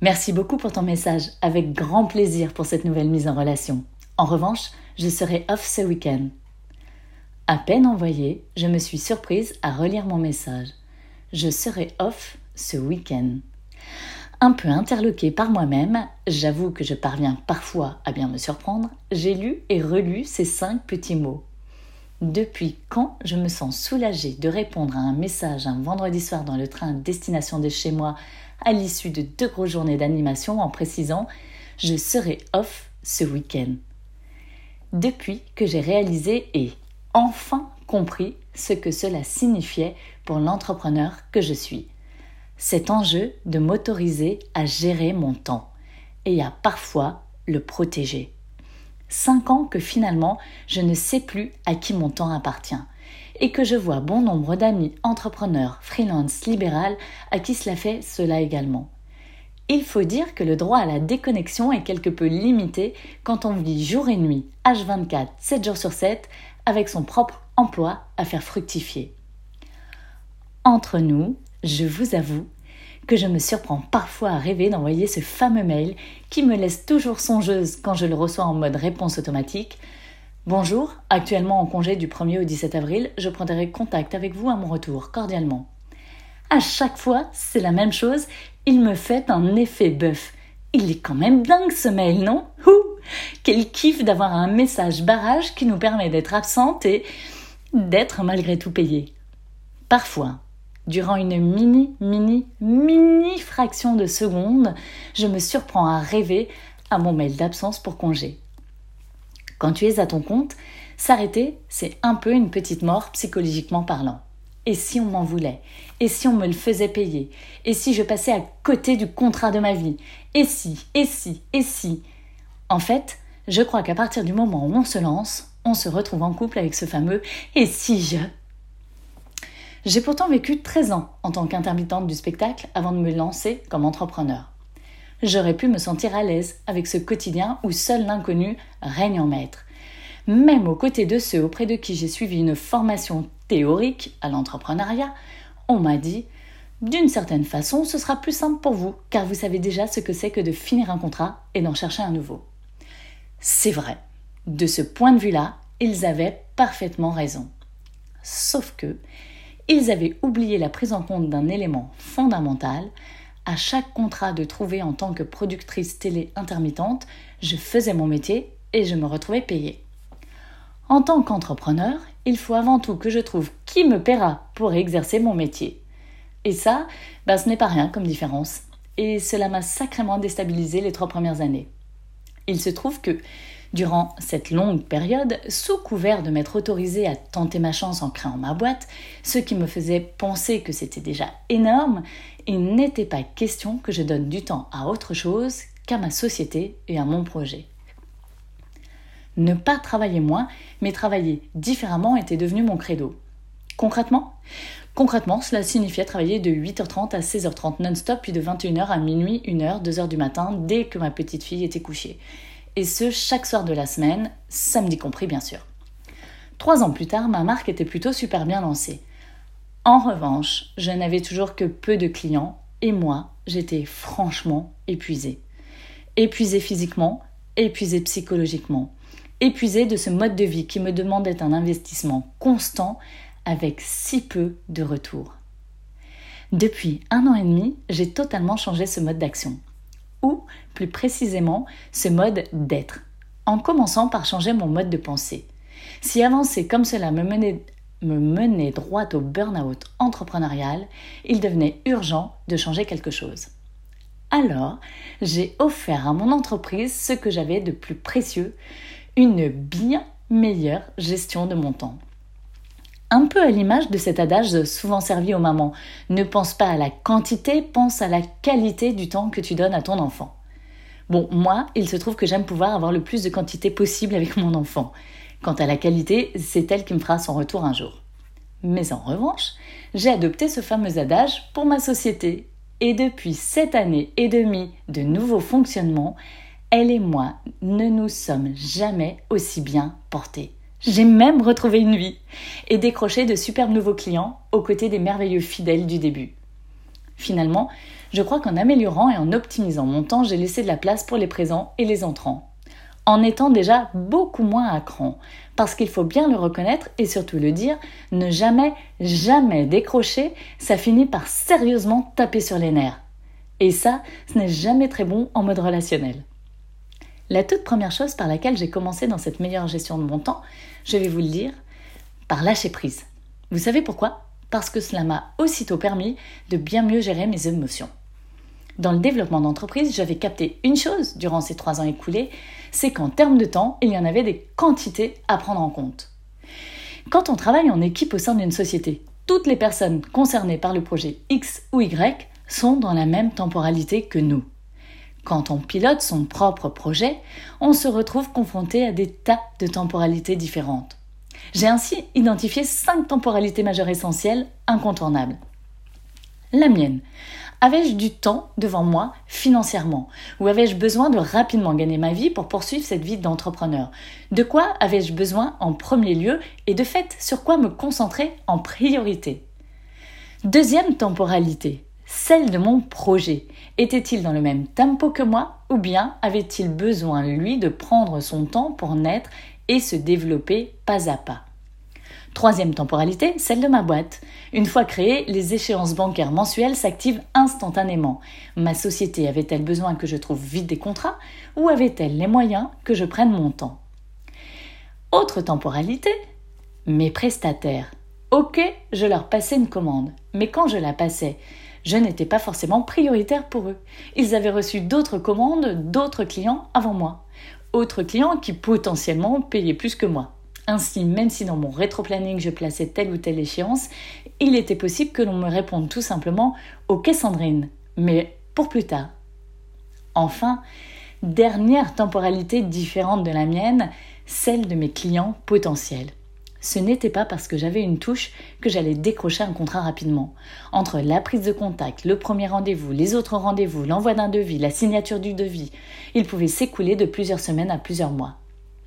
Merci beaucoup pour ton message, avec grand plaisir pour cette nouvelle mise en relation. En revanche, je serai off ce week-end. À peine envoyé, je me suis surprise à relire mon message. Je serai off ce week-end. Un peu interloquée par moi-même, j'avoue que je parviens parfois à bien me surprendre, j'ai lu et relu ces 5 petits mots. Depuis quand je me sens soulagée de répondre à un message un vendredi soir dans le train à destination de chez moi à l'issue de 2 grosses journées d'animation en précisant « Je serai off ce week-end ». Depuis que j'ai réalisé et enfin compris ce que cela signifiait pour l'entrepreneur que je suis. Cet enjeu de m'autoriser à gérer mon temps et à parfois le protéger. 5 ans que finalement je ne sais plus à qui mon temps appartient et que je vois bon nombre d'amis entrepreneurs, freelance, libéral à qui cela fait cela également. Il faut dire que le droit à la déconnexion est quelque peu limité quand on vit jour et nuit, H24, 7 jours sur 7, avec son propre emploi à faire fructifier. Entre nous, je vous avoue que je me surprends parfois à rêver d'envoyer ce fameux mail qui me laisse toujours songeuse quand je le reçois en mode réponse automatique. Bonjour, actuellement en congé du 1er au 17 avril, je prendrai contact avec vous à mon retour, cordialement. À chaque fois, c'est la même chose, il me fait un effet bœuf. Il est quand même dingue ce mail, non ? Quel kiff d'avoir un message barrage qui nous permet d'être absente et d'être malgré tout payé. Parfois, durant une mini fraction de seconde, je me surprends à rêver à mon mail d'absence pour congé. Quand tu es à ton compte, s'arrêter, c'est un peu une petite mort psychologiquement parlant. Et si on m'en voulait ? Et si on me le faisait payer ? Et si je passais à côté du contrat de ma vie ? Et si ? En fait, je crois qu'à partir du moment où on se lance, on se retrouve en couple avec ce fameux « et si je ?» J'ai pourtant vécu 13 ans en tant qu'intermittente du spectacle avant de me lancer comme entrepreneur. J'aurais pu me sentir à l'aise avec ce quotidien où seul l'inconnu règne en maître. Même aux côtés de ceux auprès de qui j'ai suivi une formation théorique à l'entrepreneuriat, on m'a dit « d'une certaine façon, ce sera plus simple pour vous, car vous savez déjà ce que c'est que de finir un contrat et d'en chercher un nouveau. » C'est vrai, de ce point de vue-là, ils avaient parfaitement raison. Sauf que, ils avaient oublié la prise en compte d'un élément fondamental. À chaque contrat de trouver en tant que productrice télé intermittente, je faisais mon métier et je me retrouvais payée. En tant qu'entrepreneur, il faut avant tout que je trouve qui me paiera pour exercer mon métier. Et ça, ce n'est pas rien comme différence. Et cela m'a sacrément déstabilisée les 3 premières années. Il se trouve que, durant cette longue période, sous couvert de m'être autorisée à tenter ma chance en créant ma boîte, ce qui me faisait penser que c'était déjà énorme, il n'était pas question que je donne du temps à autre chose qu'à ma société et à mon projet. Ne pas travailler moins, mais travailler différemment était devenu mon credo. Concrètement, cela signifiait travailler de 8h30 à 16h30 non-stop, puis de 21h à minuit, 1h, 2h du matin, dès que ma petite fille était couchée. Et ce, chaque soir de la semaine, samedi compris bien sûr. 3 ans plus tard, ma marque était plutôt super bien lancée. En revanche, je n'avais toujours que peu de clients et moi, j'étais franchement épuisée. Épuisée physiquement, épuisée psychologiquement. Épuisée de ce mode de vie qui me demandait un investissement constant avec si peu de retour. Depuis 1 an et demi, j'ai totalement changé ce mode d'action. Ou, plus précisément, ce mode d'être, en commençant par changer mon mode de pensée. Si avancer comme cela me menait droit au burn-out entrepreneurial, il devenait urgent de changer quelque chose. Alors, j'ai offert à mon entreprise ce que j'avais de plus précieux, une bien meilleure gestion de mon temps. Un peu à l'image de cet adage souvent servi aux mamans. Ne pense pas à la quantité, pense à la qualité du temps que tu donnes à ton enfant. Bon, moi, il se trouve que j'aime pouvoir avoir le plus de quantité possible avec mon enfant. Quant à la qualité, c'est elle qui me fera son retour un jour. Mais en revanche, j'ai adopté ce fameux adage pour ma société. Et depuis 7 années et demie de nouveau fonctionnement, elle et moi ne nous sommes jamais aussi bien portés. J'ai même retrouvé une vie et décroché de superbes nouveaux clients aux côtés des merveilleux fidèles du début. Finalement, Je crois qu'en améliorant et en optimisant mon temps, j'ai laissé de la place pour les présents et les entrants. En étant déjà beaucoup moins à cran, parce qu'il faut bien le reconnaître et surtout le dire, ne jamais décrocher, ça finit par sérieusement taper sur les nerfs. Et ça, ce n'est jamais très bon en mode relationnel. La toute première chose par laquelle j'ai commencé dans cette meilleure gestion de mon temps, je vais vous le dire, par lâcher prise. Vous savez pourquoi ? Parce que cela m'a aussitôt permis de bien mieux gérer mes émotions. Dans le développement d'entreprise, j'avais capté une chose durant ces 3 ans écoulés, c'est qu'en termes de temps, il y en avait des quantités à prendre en compte. Quand on travaille en équipe au sein d'une société, toutes les personnes concernées par le projet X ou Y sont dans la même temporalité que nous. Quand on pilote son propre projet, on se retrouve confronté à des tas de temporalités différentes. J'ai ainsi identifié 5 temporalités majeures essentielles incontournables. La mienne. Avais-je du temps devant moi financièrement? Ou avais-je besoin de rapidement gagner ma vie pour poursuivre cette vie d'entrepreneur? De quoi avais-je besoin en premier lieu et de fait sur quoi me concentrer en priorité? Deuxième temporalité. Celle de mon projet. Était-il dans le même tempo que moi ou bien avait-il besoin, lui, de prendre son temps pour naître et se développer pas à pas? Troisième temporalité, celle de ma boîte. Une fois créée, les échéances bancaires mensuelles s'activent instantanément. Ma société avait-elle besoin que je trouve vite des contrats ou avait-elle les moyens que je prenne mon temps? Autre temporalité, mes prestataires. Ok, je leur passais une commande, mais quand je la passais, je n'étais pas forcément prioritaire pour eux. Ils avaient reçu d'autres commandes, d'autres clients avant moi. Autres clients qui potentiellement payaient plus que moi. Ainsi, même si dans mon rétro-planning je plaçais telle ou telle échéance, il était possible que l'on me réponde tout simplement « Ok Sandrine, mais pour plus tard ». Enfin, dernière temporalité différente de la mienne, celle de mes clients potentiels. Ce n'était pas parce que j'avais une touche que j'allais décrocher un contrat rapidement. Entre la prise de contact, le premier rendez-vous, les autres rendez-vous, l'envoi d'un devis, la signature du devis, il pouvait s'écouler de plusieurs semaines à plusieurs mois.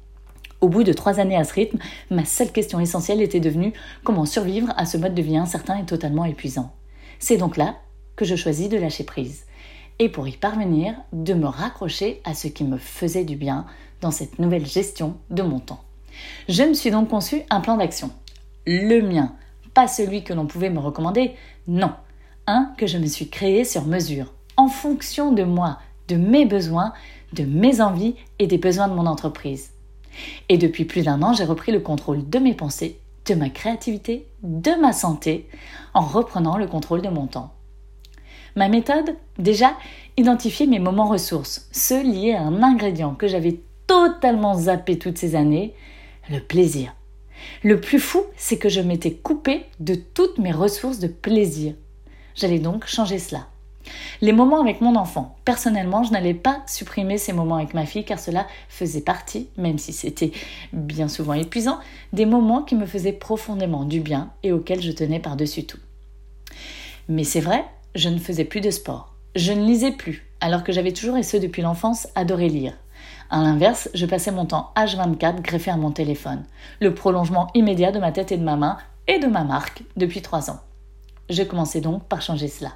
Au bout de 3 années à ce rythme, ma seule question essentielle était devenue comment survivre à ce mode de vie incertain et totalement épuisant. C'est donc là que je choisis de lâcher prise. Et pour y parvenir, de me raccrocher à ce qui me faisait du bien dans cette nouvelle gestion de mon temps. Je me suis donc conçu un plan d'action. Le mien, pas celui que l'on pouvait me recommander, non. Un que je me suis créé sur mesure, en fonction de moi, de mes besoins, de mes envies et des besoins de mon entreprise. Et depuis plus d'1 an, j'ai repris le contrôle de mes pensées, de ma créativité, de ma santé, en reprenant le contrôle de mon temps. Ma méthode, déjà, identifier mes moments ressources, ceux liés à un ingrédient que j'avais totalement zappé toutes ces années, le plaisir. Le plus fou, c'est que je m'étais coupée de toutes mes ressources de plaisir. J'allais donc changer cela. Les moments avec mon enfant. Personnellement, je n'allais pas supprimer ces moments avec ma fille car cela faisait partie, même si c'était bien souvent épuisant, des moments qui me faisaient profondément du bien et auxquels je tenais par-dessus tout. Mais c'est vrai, je ne faisais plus de sport. Je ne lisais plus, alors que j'avais toujours, et ce depuis l'enfance, adoré lire. À l'inverse, je passais mon temps H24 greffé à mon téléphone, le prolongement immédiat de ma tête et de ma main et de ma marque depuis 3 ans. Je commençais donc par changer cela.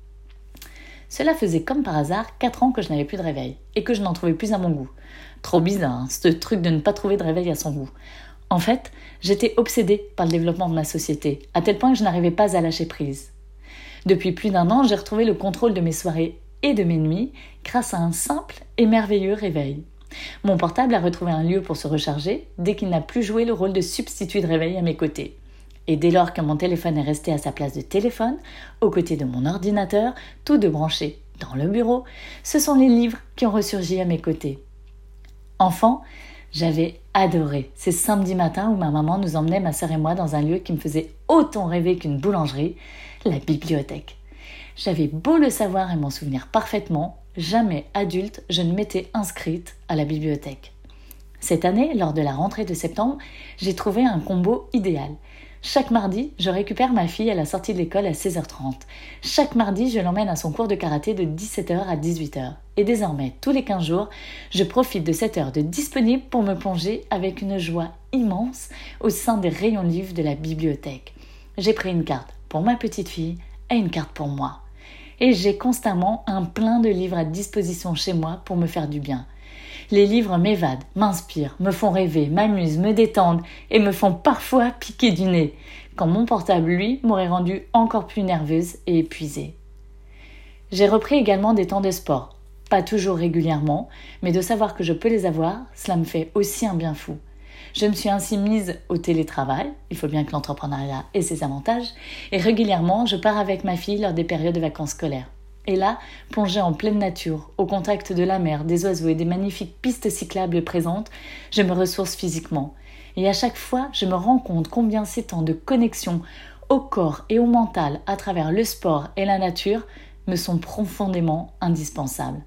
Cela faisait comme par hasard 4 ans que je n'avais plus de réveil et que je n'en trouvais plus à mon goût. Trop bizarre, hein, ce truc de ne pas trouver de réveil à son goût. En fait, j'étais obsédée par le développement de ma société, à tel point que je n'arrivais pas à lâcher prise. Depuis plus d'1 an, j'ai retrouvé le contrôle de mes soirées et de mes nuits grâce à un simple et merveilleux réveil. Mon portable a retrouvé un lieu pour se recharger dès qu'il n'a plus joué le rôle de substitut de réveil à mes côtés. Et dès lors que mon téléphone est resté à sa place de téléphone, aux côtés de mon ordinateur, tous deux branchés dans le bureau, ce sont les livres qui ont ressurgi à mes côtés. Enfant, j'avais adoré ces samedis matins où ma maman nous emmenait, ma sœur et moi, dans un lieu qui me faisait autant rêver qu'une boulangerie, la bibliothèque. J'avais beau le savoir et m'en souvenir parfaitement, jamais adulte je ne m'étais inscrite à la bibliothèque. Cette année, lors de la rentrée de septembre, j'ai trouvé un combo idéal. Chaque mardi, je récupère ma fille à la sortie de l'école à 16h30. Chaque mardi, je l'emmène à son cours de karaté de 17h à 18h. Et désormais, tous les 15 jours, je profite de cette heure de disponible pour me plonger avec une joie immense au sein des rayons livres de la bibliothèque. J'ai pris une carte pour ma petite fille et une carte pour moi. Et j'ai constamment un plein de livres à disposition chez moi pour me faire du bien. Les livres m'évadent, m'inspirent, me font rêver, m'amusent, me détendent et me font parfois piquer du nez, quand mon portable, lui, m'aurait rendue encore plus nerveuse et épuisée. J'ai repris également des temps de sport. Pas toujours régulièrement, mais de savoir que je peux les avoir, cela me fait aussi un bien fou. Je me suis ainsi mise au télétravail, il faut bien que l'entrepreneuriat ait ses avantages, et régulièrement je pars avec ma fille lors des périodes de vacances scolaires. Et là, plongée en pleine nature, au contact de la mer, des oiseaux et des magnifiques pistes cyclables présentes, je me ressource physiquement. Et à chaque fois, je me rends compte combien ces temps de connexion au corps et au mental à travers le sport et la nature me sont profondément indispensables.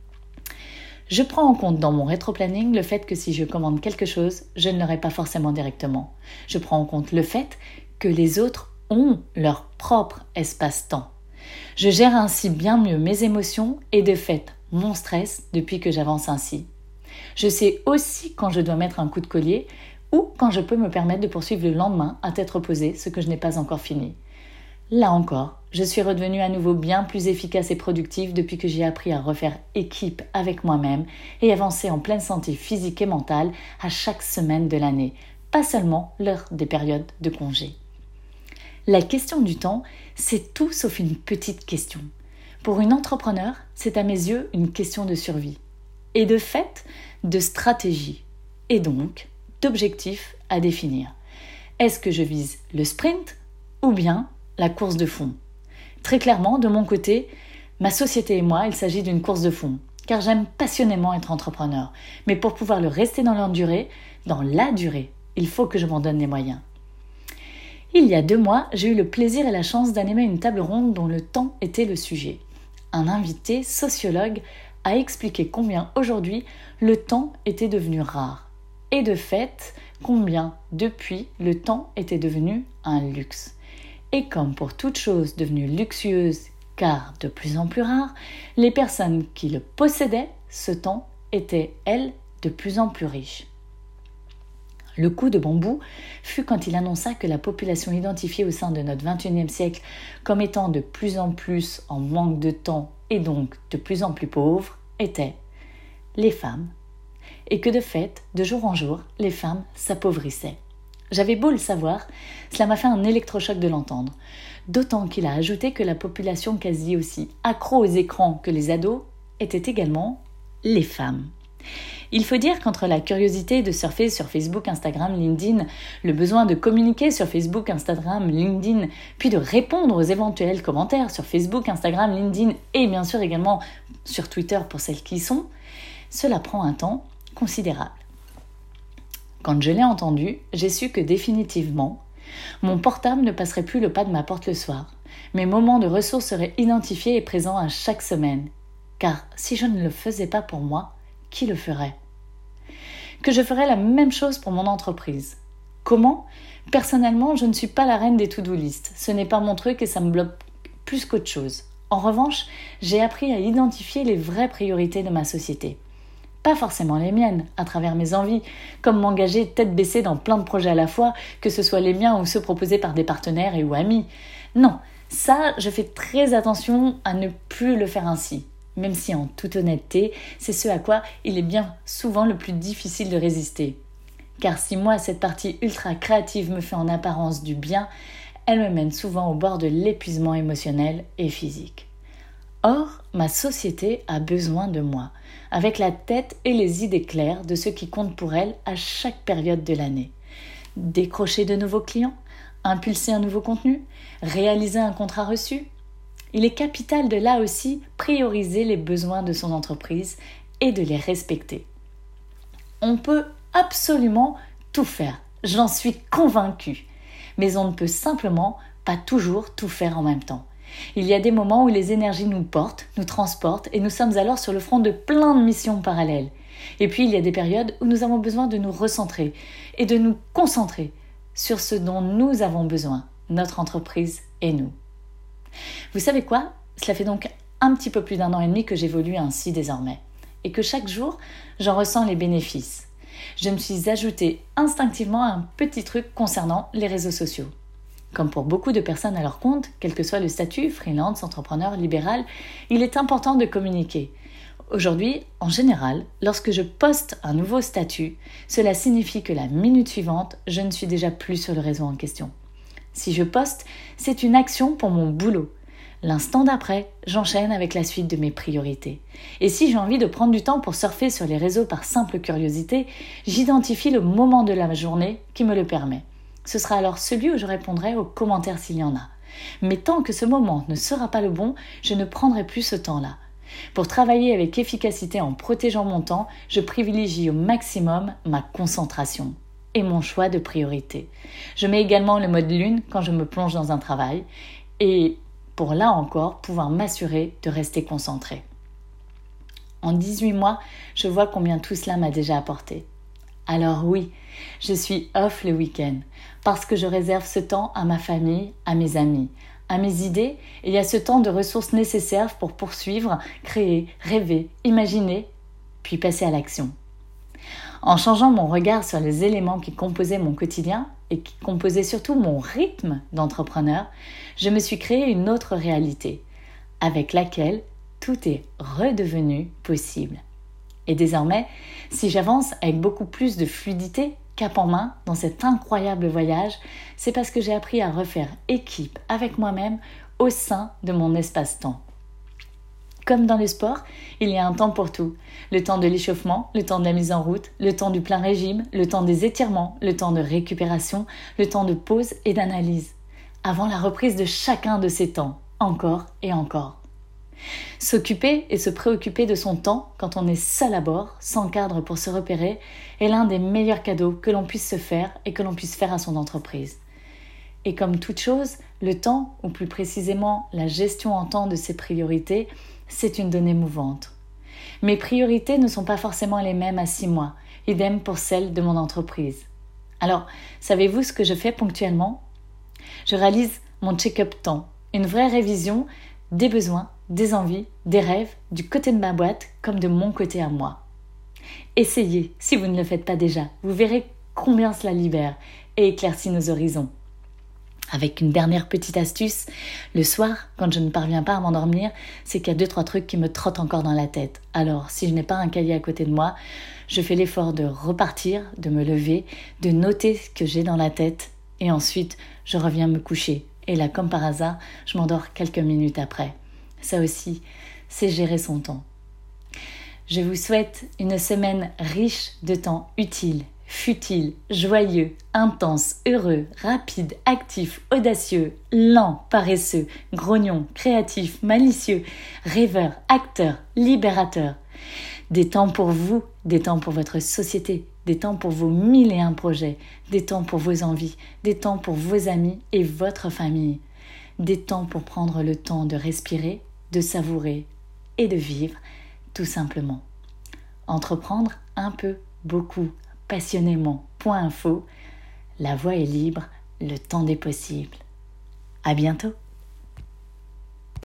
Je prends en compte dans mon rétro-planning le fait que si je commande quelque chose, je ne l'aurai pas forcément directement. Je prends en compte le fait que les autres ont leur propre espace-temps. Je gère ainsi bien mieux mes émotions et de fait mon stress depuis que j'avance ainsi. Je sais aussi quand je dois mettre un coup de collier ou quand je peux me permettre de poursuivre le lendemain à tête reposée ce que je n'ai pas encore fini. Là encore, je suis redevenue à nouveau bien plus efficace et productive depuis que j'ai appris à refaire équipe avec moi-même et avancer en pleine santé physique et mentale à chaque semaine de l'année, pas seulement lors des périodes de congé. La question du temps, c'est tout sauf une petite question. Pour une entrepreneur, c'est à mes yeux une question de survie. Et de fait, de stratégie. Et donc, d'objectifs à définir. Est-ce que je vise le sprint ou bien la course de fond? Très clairement, de mon côté, ma société et moi, il s'agit d'une course de fond. Car j'aime passionnément être entrepreneur. Mais pour pouvoir le rester dans la durée, il faut que je m'en donne les moyens. Il y a 2 mois, j'ai eu le plaisir et la chance d'animer une table ronde dont le temps était le sujet. Un invité, sociologue, a expliqué combien aujourd'hui le temps était devenu rare. Et de fait, combien depuis le temps était devenu un luxe. Et comme pour toute chose devenue luxueuse car de plus en plus rare, les personnes qui le possédaient, ce temps, étaient, elles, de plus en plus riches. Le coup de bambou fut quand il annonça que la population identifiée au sein de notre XXIe siècle comme étant de plus en plus en manque de temps et donc de plus en plus pauvre étaient les femmes. Et que de fait, de jour en jour, les femmes s'appauvissaient. J'avais beau le savoir, cela m'a fait un électrochoc de l'entendre. D'autant qu'il a ajouté que la population quasi aussi accro aux écrans que les ados était également les femmes. Il faut dire qu'entre la curiosité de surfer sur Facebook, Instagram, LinkedIn, le besoin de communiquer sur Facebook, Instagram, LinkedIn, puis de répondre aux éventuels commentaires sur Facebook, Instagram, LinkedIn et bien sûr également sur Twitter pour celles qui y sont, cela prend un temps considérable. Quand je l'ai entendu, j'ai su que définitivement, mon portable ne passerait plus le pas de ma porte le soir. Mes moments de ressources seraient identifiés et présents à chaque semaine. Car si je ne le faisais pas pour moi, qui le ferait? Que je ferais la même chose pour mon entreprise. Comment? Personnellement, je ne suis pas la reine des to-do list. Ce n'est pas mon truc et ça me bloque plus qu'autre chose. En revanche, j'ai appris à identifier les vraies priorités de ma société. Pas forcément les miennes, à travers mes envies, comme m'engager tête baissée dans plein de projets à la fois, que ce soit les miens ou ceux proposés par des partenaires et ou amis. Non, ça, je fais très attention à ne plus le faire ainsi. Même si en toute honnêteté, c'est ce à quoi il est bien souvent le plus difficile de résister. Car si moi, cette partie ultra créative me fait en apparence du bien, elle me mène souvent au bord de l'épuisement émotionnel et physique. Or, ma société a besoin de moi, avec la tête et les idées claires de ce qui compte pour elle à chaque période de l'année. Décrocher de nouveaux clients, impulser un nouveau contenu, réaliser un contrat reçu. Il est capital de là aussi prioriser les besoins de son entreprise et de les respecter. On peut absolument tout faire, j'en suis convaincue, mais on ne peut simplement pas toujours tout faire en même temps. Il y a des moments où les énergies nous portent, nous transportent et nous sommes alors sur le front de plein de missions parallèles. Et puis il y a des périodes où nous avons besoin de nous recentrer et de nous concentrer sur ce dont nous avons besoin, notre entreprise et nous. Vous savez quoi? Cela fait donc un petit peu plus d'1 an et demi que j'évolue ainsi désormais et que chaque jour, j'en ressens les bénéfices. Je me suis ajouté instinctivement un petit truc concernant les réseaux sociaux. Comme pour beaucoup de personnes à leur compte, quel que soit le statut, freelance, entrepreneur, libéral, il est important de communiquer. Aujourd'hui, en général, lorsque je poste un nouveau statut, cela signifie que la minute suivante, je ne suis déjà plus sur le réseau en question. Si je poste, c'est une action pour mon boulot. L'instant d'après, j'enchaîne avec la suite de mes priorités. Et si j'ai envie de prendre du temps pour surfer sur les réseaux par simple curiosité, j'identifie le moment de la journée qui me le permet. Ce sera alors celui où je répondrai aux commentaires s'il y en a. Mais tant que ce moment ne sera pas le bon, je ne prendrai plus ce temps-là. Pour travailler avec efficacité en protégeant mon temps, je privilégie au maximum ma concentration et mon choix de priorité. Je mets également le mode lune quand je me plonge dans un travail et pour là encore pouvoir m'assurer de rester concentrée. En 18 mois, je vois combien tout cela m'a déjà apporté. Alors oui, je suis off le week-end parce que je réserve ce temps à ma famille, à mes amis, à mes idées et à ce temps de ressources nécessaires pour poursuivre, créer, rêver, imaginer, puis passer à l'action. En changeant mon regard sur les éléments qui composaient mon quotidien et qui composaient surtout mon rythme d'entrepreneur, je me suis créé une autre réalité, avec laquelle tout est redevenu possible. Et désormais, si j'avance avec beaucoup plus de fluidité, cap en main, dans cet incroyable voyage, c'est parce que j'ai appris à refaire équipe avec moi-même au sein de mon espace-temps. Comme dans le sport, il y a un temps pour tout. Le temps de l'échauffement, le temps de la mise en route, le temps du plein régime, le temps des étirements, le temps de récupération, le temps de pause et d'analyse. Avant la reprise de chacun de ces temps, encore et encore. S'occuper et se préoccuper de son temps quand on est seul à bord, sans cadre pour se repérer, est l'un des meilleurs cadeaux que l'on puisse se faire et que l'on puisse faire à son entreprise. Et comme toute chose, le temps, ou plus précisément la gestion en temps de ses priorités, c'est une donnée mouvante. Mes priorités ne sont pas forcément les mêmes à 6 mois, idem pour celles de mon entreprise. Alors, savez-vous ce que je fais ponctuellement ? Je réalise mon check-up temps, une vraie révision des besoins, des envies, des rêves, du côté de ma boîte comme de mon côté à moi. Essayez, si vous ne le faites pas déjà, vous verrez combien cela libère et éclaircit nos horizons. Avec une dernière petite astuce, le soir, quand je ne parviens pas à m'endormir, c'est qu'il y a 2-3 trucs qui me trottent encore dans la tête. Alors, si je n'ai pas un cahier à côté de moi, je fais l'effort de repartir, de me lever, de noter ce que j'ai dans la tête, et ensuite, je reviens me coucher. Et là, comme par hasard, je m'endors quelques minutes après. Ça aussi, c'est gérer son temps. Je vous souhaite une semaine riche de temps utile, futile, joyeux, intense, heureux, rapide, actif, audacieux, lent, paresseux, grognon, créatif, malicieux, rêveur, acteur, libérateur. Des temps pour vous, des temps pour votre société, des temps pour vos 1001 projets, des temps pour vos envies, des temps pour vos amis et votre famille. Des temps pour prendre le temps de respirer, de savourer et de vivre, tout simplement. Entreprendre un peu, beaucoup, passionnément. Point info, la voie est libre, le temps des possibles. À bientôt.